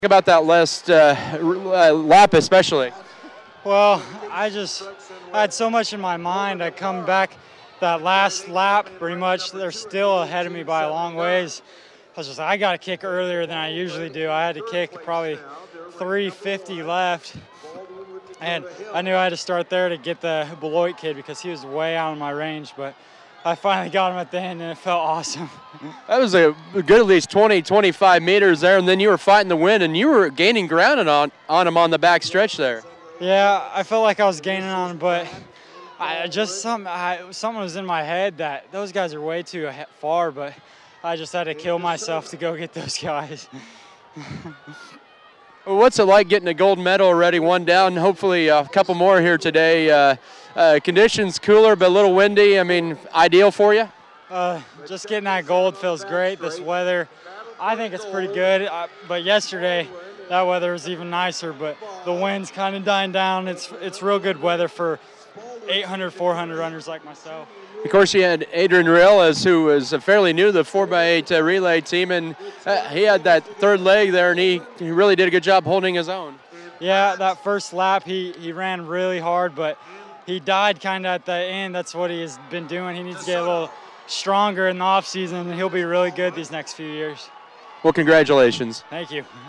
About that last lap especially? Well, I had so much in my mind. I come back that last lap, pretty much they're still ahead of me by a long ways. I was just like, I got to kick earlier than I usually do. I had to kick probably 350 left, and I knew I had to start there to get the Beloit kid because he was way out of my range, but I finally got him at the end, and it felt awesome. That was a good at least 20, 25 meters there, and then you were fighting the wind, and you were gaining ground on him on the back stretch there. Yeah, I felt like I was gaining on him, but something was in my head that those guys are way too far, but I just had to kill myself to go get those guys. Well, what's it like getting a gold medal already, one down, hopefully a couple more here today? Conditions cooler, but a little windy. I mean, ideal for you? Just getting that gold feels great. This weather, I think it's pretty good. But yesterday, that weather was even nicer, but the wind's kind of dying down. It's real good weather for 800, 400 runners like myself. Of course, you had Adrian Reales, who is fairly new to the 4x8 relay team, and he had that third leg there, and he really did a good job holding his own. Yeah, that first lap, he ran really hard, but he died kind of at the end. That's what he has been doing. He needs to get a little stronger in the off season, and he'll be really good these next few years. Well, congratulations. Thank you.